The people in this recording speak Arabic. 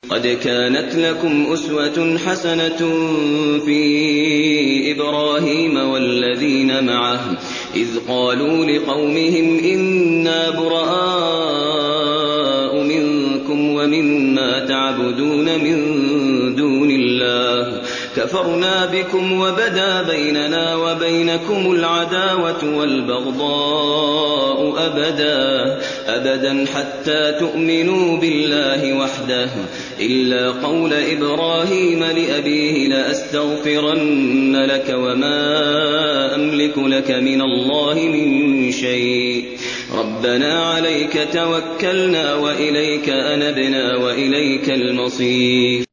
قد كانت لكم أسوة حسنة في إبراهيم والذين معه إذ قالوا لقومهم إنا براء منكم ومما تعبدون من دون الله كفرنا بكم وبدا بيننا وبينكم العداوة والبغضاء أبدا حتى تؤمنوا بالله وحده إلا قول إبراهيم لأبيه لأستغفرن لك وما أملك لك من الله من شيء ربنا عليك توكلنا وإليك أنبنا وإليك المصير